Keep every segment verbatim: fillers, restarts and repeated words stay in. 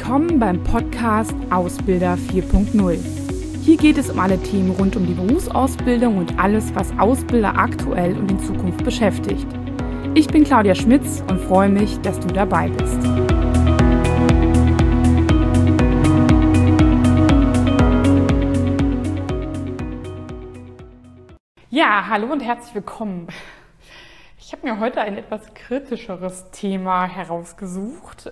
willkommen beim Podcast Ausbilder vier Punkt null. Hier geht es um alle Themen rund um die Berufsausbildung und alles, was Ausbilder aktuell und in Zukunft beschäftigt. Ich bin Claudia Schmitz und freue mich, dass du dabei bist. Ja, hallo und herzlich willkommen. Ich habe mir heute ein etwas kritischeres Thema herausgesucht,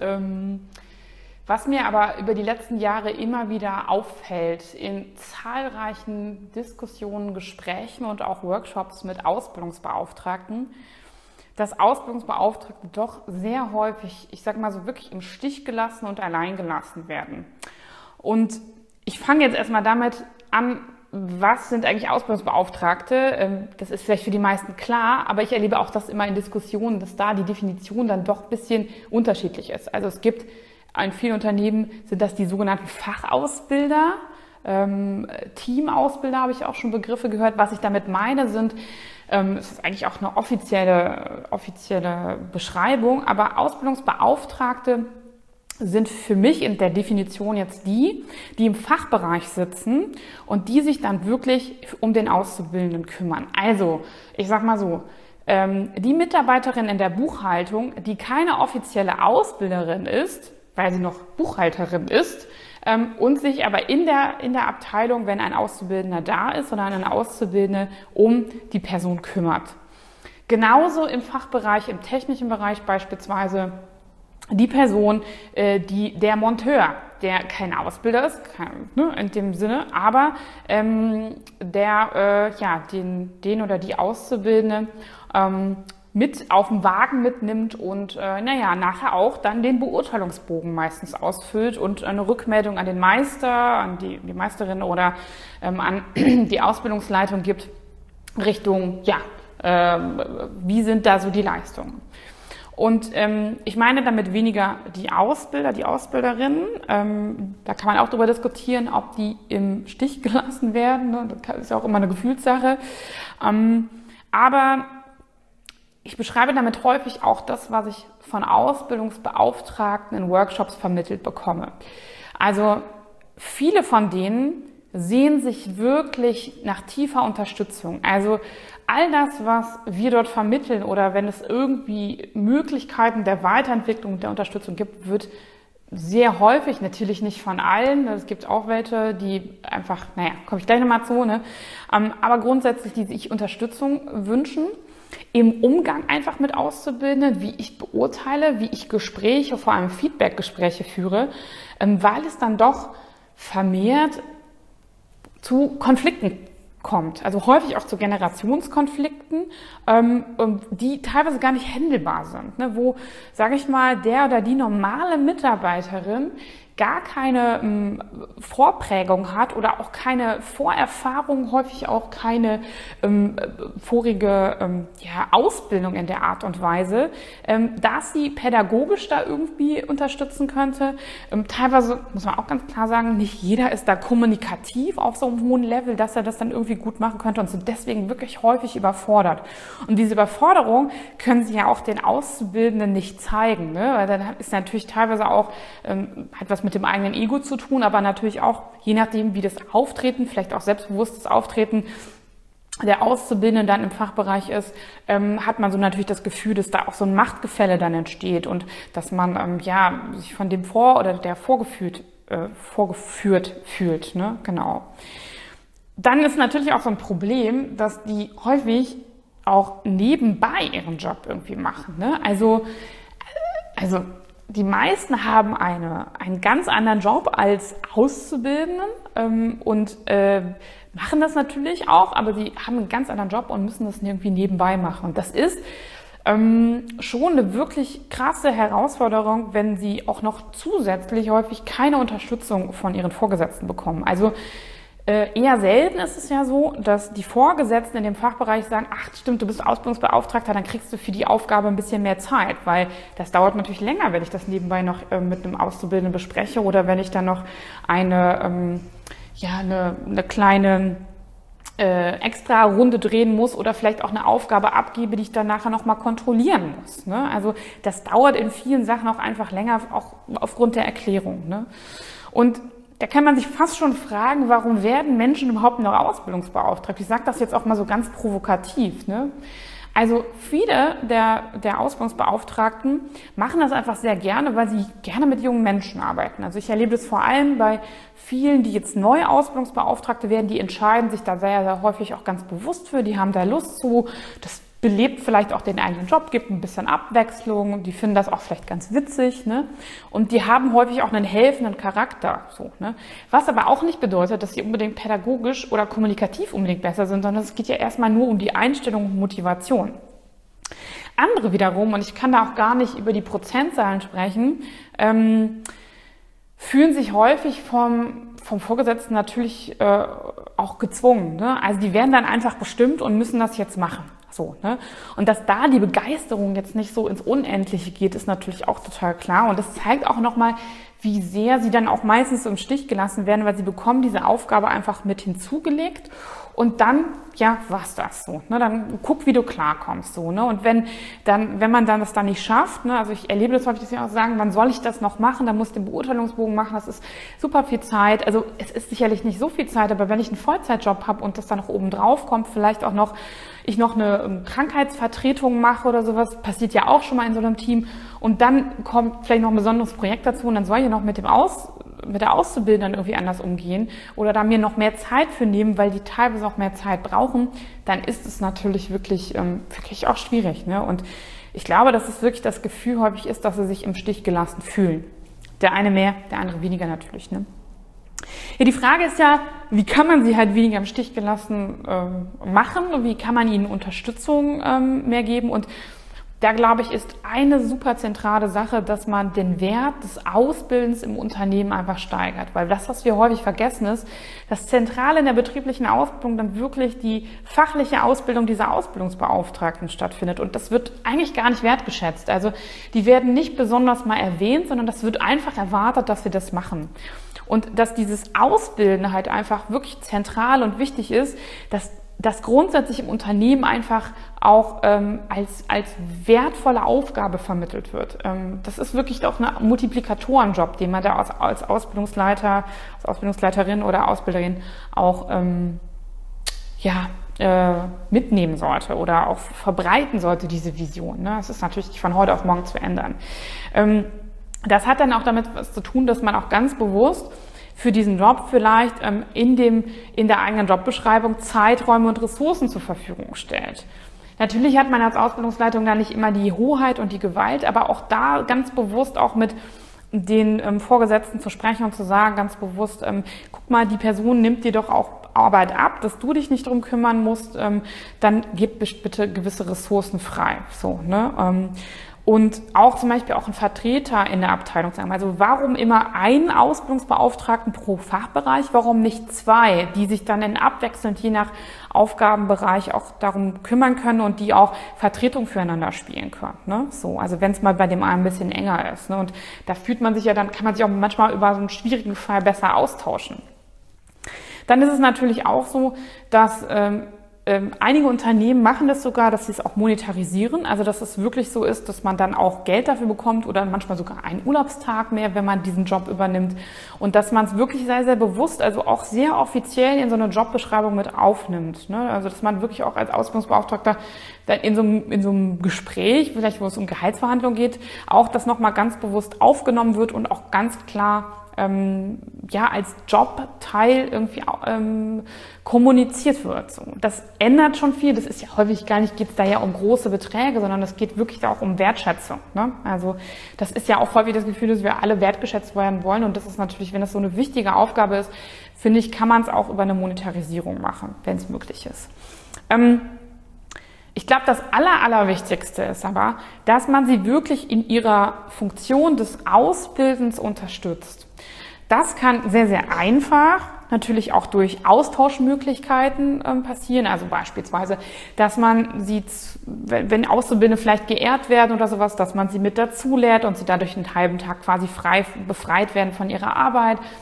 was mir aber über die letzten Jahre immer wieder auffällt in zahlreichen Diskussionen, Gesprächen und auch Workshops mit Ausbildungsbeauftragten, dass Ausbildungsbeauftragte doch sehr häufig, ich sage mal so, wirklich im Stich gelassen und allein gelassen werden. Und ich fange jetzt erstmal damit an, was sind eigentlich Ausbildungsbeauftragte? Das ist vielleicht für die meisten klar, aber ich erlebe auch das immer in Diskussionen, dass da die Definition dann doch ein bisschen unterschiedlich ist. Also es gibt in vielen Unternehmen sind das die sogenannten Fachausbilder, ähm, Teamausbilder habe ich auch schon Begriffe gehört. Was ich damit meine sind, ähm, es ist eigentlich auch eine offizielle, offizielle Beschreibung, aber Ausbildungsbeauftragte sind für mich in der Definition jetzt die, die im Fachbereich sitzen und die sich dann wirklich um den Auszubildenden kümmern. Also, ich sag mal so, ähm, die Mitarbeiterin in der Buchhaltung, die keine offizielle Ausbilderin ist, weil sie noch Buchhalterin ist, ähm, und sich aber in der, in der Abteilung, wenn ein Auszubildender da ist, sondern eine Auszubildende um die Person kümmert. Genauso im Fachbereich, im technischen Bereich beispielsweise, die Person, äh, die der Monteur, der kein Ausbilder ist, kein, ne, in dem Sinne, aber ähm, der äh, ja den, den oder die Auszubildende ähm, mit auf dem Wagen mitnimmt und äh, naja, nachher auch dann den Beurteilungsbogen meistens ausfüllt und eine Rückmeldung an den Meister, an die, die Meisterin oder ähm, an die Ausbildungsleitung gibt, Richtung, ja, äh, wie sind da so die Leistungen. Und ähm, ich meine damit weniger die Ausbilder, die Ausbilderinnen. Ähm, da kann man auch darüber diskutieren, ob die im Stich gelassen werden. Ne? Das ist ja auch immer eine Gefühlssache. Ähm, aber ich beschreibe damit häufig auch das, was ich von Ausbildungsbeauftragten in Workshops vermittelt bekomme. Also viele von denen sehen sich wirklich nach tiefer Unterstützung. Also all das, was wir dort vermitteln oder wenn es irgendwie Möglichkeiten der Weiterentwicklung, der Unterstützung gibt, wird sehr häufig, natürlich nicht von allen, es gibt auch welche, die einfach, naja, komme ich gleich nochmal zu, ne? Aber grundsätzlich, die sich Unterstützung wünschen, im Umgang einfach mit Auszubildenden, wie ich beurteile, wie ich Gespräche, vor allem Feedback-Gespräche führe, weil es dann doch vermehrt zu Konflikten kommt, also häufig auch zu Generationskonflikten, ähm, die teilweise gar nicht händelbar sind, ne? Wo, sage ich mal, der oder die normale Mitarbeiterin gar keine ähm, Vorprägung hat oder auch keine Vorerfahrung, häufig auch keine ähm, vorige ähm, ja, Ausbildung in der Art und Weise, ähm, dass sie pädagogisch da irgendwie unterstützen könnte. Ähm, teilweise, muss man auch ganz klar sagen, nicht jeder ist da kommunikativ auf so einem hohen Level, dass er das dann irgendwie gut machen könnte und sind deswegen wirklich häufig überfordert. Und diese Überforderung können sie ja auch den Auszubildenden nicht zeigen, ne? Weil dann ist natürlich teilweise auch ähm, hat was mit dem eigenen Ego zu tun, aber natürlich auch, je nachdem, wie das Auftreten, vielleicht auch selbstbewusstes Auftreten der Auszubildenden dann im Fachbereich ist, ähm, hat man so natürlich das Gefühl, dass da auch so ein Machtgefälle dann entsteht und dass man ähm, ja sich von dem vor oder der vorgeführt, äh, vorgeführt fühlt, ne? Genau. Dann ist natürlich auch so ein Problem, dass die häufig auch nebenbei ihren Job irgendwie machen, ne? Also, also die meisten haben eine, einen ganz anderen Job als Auszubildenden ähm, und äh, machen das natürlich auch, aber sie haben einen ganz anderen Job und müssen das irgendwie nebenbei machen. Und das ist ähm, schon eine wirklich krasse Herausforderung, wenn sie auch noch zusätzlich häufig keine Unterstützung von ihren Vorgesetzten bekommen. Also eher selten ist es ja so, dass die Vorgesetzten in dem Fachbereich sagen, ach stimmt, du bist Ausbildungsbeauftragter, dann kriegst du für die Aufgabe ein bisschen mehr Zeit, weil das dauert natürlich länger, wenn ich das nebenbei noch äh, mit einem Auszubildenden bespreche oder wenn ich dann noch eine, ähm, ja, eine, eine kleine äh, extra Runde drehen muss oder vielleicht auch eine Aufgabe abgebe, die ich dann nachher nochmal kontrollieren muss. Ne? Also das dauert in vielen Sachen auch einfach länger, auch aufgrund der Erklärung. Ne? Und da kann man sich fast schon fragen, warum werden Menschen überhaupt noch ausbildungsbeauftragt? Ich sage das jetzt auch mal so ganz provokativ. Ne? Also viele der, der Ausbildungsbeauftragten machen das einfach sehr gerne, weil sie gerne mit jungen Menschen arbeiten. Also ich erlebe das vor allem bei vielen, die jetzt neue Ausbildungsbeauftragte werden, die entscheiden sich da sehr, sehr häufig auch ganz bewusst für, die haben da Lust zu. Das belebt vielleicht auch den eigenen Job, gibt ein bisschen Abwechslung, die finden das auch vielleicht ganz witzig, ne? Und die haben häufig auch einen helfenden Charakter, so, ne? Was aber auch nicht bedeutet, dass sie unbedingt pädagogisch oder kommunikativ unbedingt besser sind, sondern es geht ja erstmal nur um die Einstellung und Motivation. Andere wiederum, und ich kann da auch gar nicht über die Prozentzahlen sprechen, ähm, fühlen sich häufig vom, vom Vorgesetzten natürlich äh, auch gezwungen, ne? Also die werden dann einfach bestimmt und müssen das jetzt machen. So, ne? Und dass da die Begeisterung jetzt nicht so ins Unendliche geht, ist natürlich auch total klar. Und das zeigt auch nochmal, wie sehr sie dann auch meistens so im Stich gelassen werden, weil sie bekommen diese Aufgabe einfach mit hinzugelegt. Und dann, ja, war's das so. Ne? Dann guck, wie du klarkommst. So, ne? Und wenn dann, wenn man dann das dann nicht schafft, ne? Also ich erlebe das häufig, dass sie auch sagen, wann soll ich das noch machen? Dann muss ich den Beurteilungsbogen machen, das ist super viel Zeit. Also es ist sicherlich nicht so viel Zeit, aber wenn ich einen Vollzeitjob habe und das dann noch oben drauf kommt, vielleicht auch noch ich noch eine Krankheitsvertretung mache oder sowas, passiert ja auch schon mal in so einem Team. Und dann kommt vielleicht noch ein besonderes Projekt dazu und dann soll ich noch mit dem Aus, mit der Auszubildenden irgendwie anders umgehen oder da mir noch mehr Zeit für nehmen, weil die teilweise auch mehr Zeit brauchen, dann ist es natürlich wirklich, ähm, wirklich auch schwierig. Ne? Und ich glaube, dass es wirklich das Gefühl häufig ist, dass sie sich im Stich gelassen fühlen. Der eine mehr, der andere weniger natürlich. Ne? Ja, die Frage ist ja, wie kann man sie halt weniger im Stich gelassen ähm, machen? Wie kann man ihnen Unterstützung ähm, mehr geben? Und da, glaube ich, ist eine super zentrale Sache, dass man den Wert des Ausbildens im Unternehmen einfach steigert. Weil das, was wir häufig vergessen, ist, dass zentral in der betrieblichen Ausbildung dann wirklich die fachliche Ausbildung dieser Ausbildungsbeauftragten stattfindet. Und das wird eigentlich gar nicht wertgeschätzt. Also die werden nicht besonders mal erwähnt, sondern das wird einfach erwartet, dass sie das machen. Und dass dieses Ausbilden halt einfach wirklich zentral und wichtig ist, dass das grundsätzlich im Unternehmen einfach auch ähm, als, als wertvolle Aufgabe vermittelt wird. Ähm, das ist wirklich auch ein Multiplikatorenjob, den man da als, als Ausbildungsleiter, als Ausbildungsleiterin oder Ausbilderin auch ähm, ja, äh, mitnehmen sollte oder auch verbreiten sollte, diese Vision. Ne? Das ist natürlich nicht von heute auf morgen zu ändern. Ähm, das hat dann auch damit was zu tun, dass man auch ganz bewusst für diesen Job vielleicht ähm, in dem, in der eigenen Jobbeschreibung Zeiträume und Ressourcen zur Verfügung stellt. Natürlich hat man als Ausbildungsleitung da nicht immer die Hoheit und die Gewalt, aber auch da ganz bewusst auch mit den ähm, Vorgesetzten zu sprechen und zu sagen, ganz bewusst, ähm, guck mal, die Person nimmt dir doch auch Arbeit ab, dass du dich nicht drum kümmern musst, ähm, dann gib bitte gewisse Ressourcen frei. So, ne? Ähm, Und auch zum Beispiel auch ein Vertreter in der Abteilung sagen. Also warum immer einen Ausbildungsbeauftragten pro Fachbereich? Warum nicht zwei, die sich dann in abwechselnd je nach Aufgabenbereich auch darum kümmern können und die auch Vertretung füreinander spielen können? Ne? So, also wenn es mal bei dem einen ein bisschen enger ist. Ne? Und da fühlt man sich ja, dann kann man sich auch manchmal über so einen schwierigen Fall besser austauschen. Dann ist es natürlich auch so, dass ähm, Ähm, einige Unternehmen machen das sogar, dass sie es auch monetarisieren, also dass es wirklich so ist, dass man dann auch Geld dafür bekommt oder manchmal sogar einen Urlaubstag mehr, wenn man diesen Job übernimmt und dass man es wirklich sehr, sehr bewusst, also auch sehr offiziell in so eine Jobbeschreibung mit aufnimmt. Ne? Also dass man wirklich auch als Ausbildungsbeauftragter dann in so, einem, in so einem Gespräch, vielleicht wo es um Gehaltsverhandlungen geht, auch das nochmal ganz bewusst aufgenommen wird und auch ganz klar Ähm, ja, als Jobteil irgendwie ähm, kommuniziert wird. So. Das ändert schon viel. Das ist ja häufig gar nicht, geht es da ja um große Beträge, sondern es geht wirklich da auch um Wertschätzung. Ne? Also das ist ja auch häufig das Gefühl, dass wir alle wertgeschätzt werden wollen. Und das ist natürlich, wenn das so eine wichtige Aufgabe ist, finde ich, kann man es auch über eine Monetarisierung machen, wenn es möglich ist. Ähm, Ich glaube, das Aller, Allerwichtigste ist aber, dass man sie wirklich in ihrer Funktion des Ausbildens unterstützt. Das kann sehr, sehr einfach, natürlich auch durch Austauschmöglichkeiten äh, passieren. Also beispielsweise, dass man sie, wenn, wenn Auszubildende vielleicht geehrt werden oder sowas, dass man sie mit dazu lehrt und sie dadurch einen halben Tag quasi frei befreit werden von ihrer Arbeit.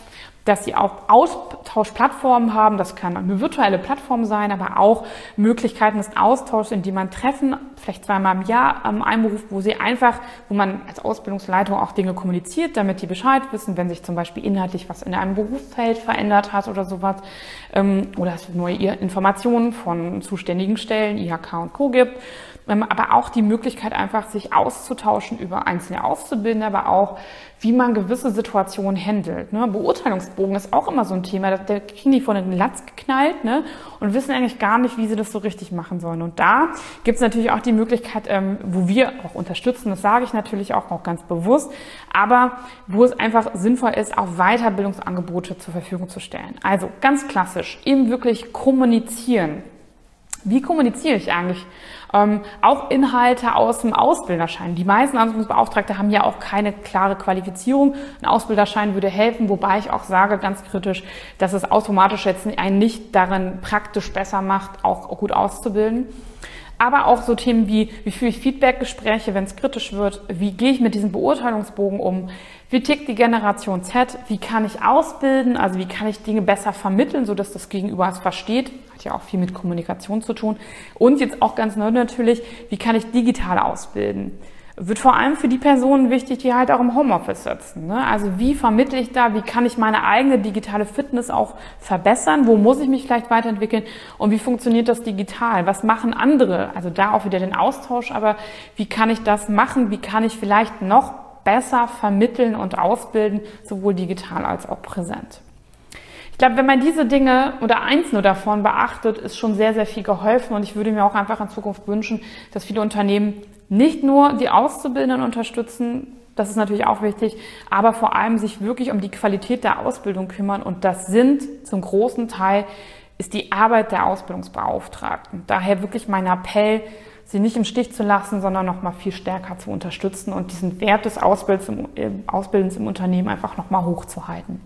dass sie auch Austauschplattformen haben. Das kann eine virtuelle Plattform sein, aber auch Möglichkeiten des Austauschs, indem man Treffen, vielleicht zweimal im Jahr ähm, einberuft, wo sie einfach, wo man als Ausbildungsleitung auch Dinge kommuniziert, damit die Bescheid wissen, wenn sich zum Beispiel inhaltlich was in einem Berufsfeld verändert hat oder sowas, ähm, oder es neue Informationen von zuständigen Stellen, I H K und Co. gibt. Ähm, aber auch die Möglichkeit, einfach sich auszutauschen über einzelne Auszubildende, aber auch, wie man gewisse Situationen handelt. Ne? Beurteilungsbogen ist auch immer so ein Thema. Da, da kriegen die vor den Latz geknallt, ne? Und wissen eigentlich gar nicht, wie sie das so richtig machen sollen. Und da gibt es natürlich auch die Möglichkeit, ähm, wo wir auch unterstützen, das sage ich natürlich auch, auch ganz bewusst, aber wo es einfach sinnvoll ist, auch Weiterbildungsangebote zur Verfügung zu stellen. Also ganz klassisch, eben wirklich kommunizieren. Wie kommuniziere ich eigentlich? Ähm, auch Inhalte aus dem Ausbilderschein. Die meisten Ausbildungsbeauftragte haben ja auch keine klare Qualifizierung. Ein Ausbilderschein würde helfen, wobei ich auch sage, ganz kritisch, dass es automatisch jetzt einen nicht darin praktisch besser macht, auch gut auszubilden. Aber auch so Themen wie, wie führe ich Feedbackgespräche, wenn es kritisch wird? Wie gehe ich mit diesem Beurteilungsbogen um? Wie tickt die Generation Z? Wie kann ich ausbilden? Also wie kann ich Dinge besser vermitteln, sodass das Gegenüber es versteht? Hat ja auch viel mit Kommunikation zu tun. Und jetzt auch ganz neu natürlich, wie kann ich digital ausbilden? Wird vor allem für die Personen wichtig, die halt auch im Homeoffice sitzen. Ne? Also wie vermittle ich da, wie kann ich meine eigene digitale Fitness auch verbessern? Wo muss ich mich vielleicht weiterentwickeln? Und wie funktioniert das digital? Was machen andere? Also da auch wieder den Austausch, aber wie kann ich das machen? Wie kann ich vielleicht noch besser vermitteln und ausbilden, sowohl digital als auch präsent? Ich glaube, wenn man diese Dinge oder eins nur davon beachtet, ist schon sehr, sehr viel geholfen. Und ich würde mir auch einfach in Zukunft wünschen, dass viele Unternehmen nicht nur die Auszubildenden unterstützen, das ist natürlich auch wichtig, aber vor allem sich wirklich um die Qualität der Ausbildung kümmern. Und das sind zum großen Teil, ist die Arbeit der Ausbildungsbeauftragten. Daher wirklich mein Appell, sie nicht im Stich zu lassen, sondern noch mal viel stärker zu unterstützen und diesen Wert des Ausbildens im, Ausbildens im Unternehmen einfach noch mal hochzuhalten.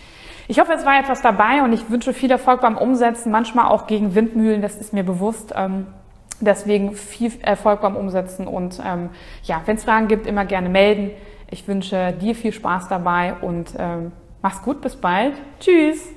Ich hoffe, es war etwas dabei und ich wünsche viel Erfolg beim Umsetzen, manchmal auch gegen Windmühlen, das ist mir bewusst. Deswegen viel Erfolg beim Umsetzen und ähm, ja, wenn es Fragen gibt, immer gerne melden. Ich wünsche dir viel Spaß dabei und ähm, mach's gut, bis bald. Tschüss!